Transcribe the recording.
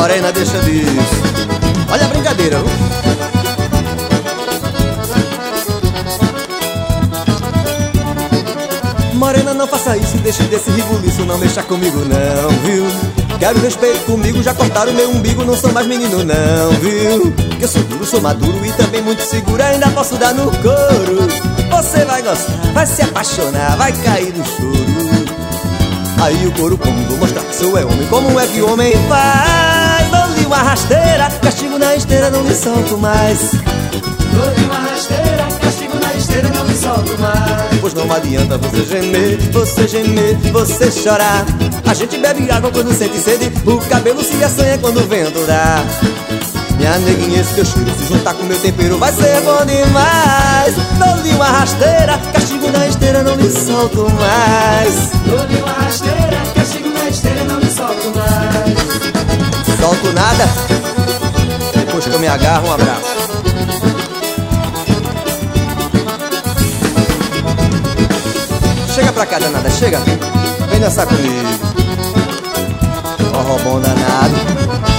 morena, deixa disso. Olha a brincadeira, viu? Morena, não faça isso, deixe desse ribuliço, não mexa comigo não, viu? Quero respeito comigo, já cortaram meu umbigo, não sou mais menino não, viu? Que eu sou duro, sou maduro e também muito seguro, ainda posso dar no couro. Você vai gostar, vai se apaixonar, vai cair no choro. Aí o couro como, vou mostrar que sou homem, como é que o homem faz? Dou-lhe uma rasteira, castigo na esteira, não me solto mais. Dou-lhe uma rasteira, castigo na esteira, não me solto mais. Pois não adianta você gemer, você chorar. A gente bebe água quando sente sede, o cabelo se assanha quando o vento dá. Minha neguinha, esse teu cheiro se juntar com meu tempero vai ser bom demais. Dou-lhe uma rasteira, castigo na esteira, não me solto mais. Dou-lhe uma rasteira, castigo na esteira, não me solto mais. Solto nada, depois que eu me agarro, um abraço. Chega pra cá, danada, chega. Vem dançar comigo. Ó, robô danado.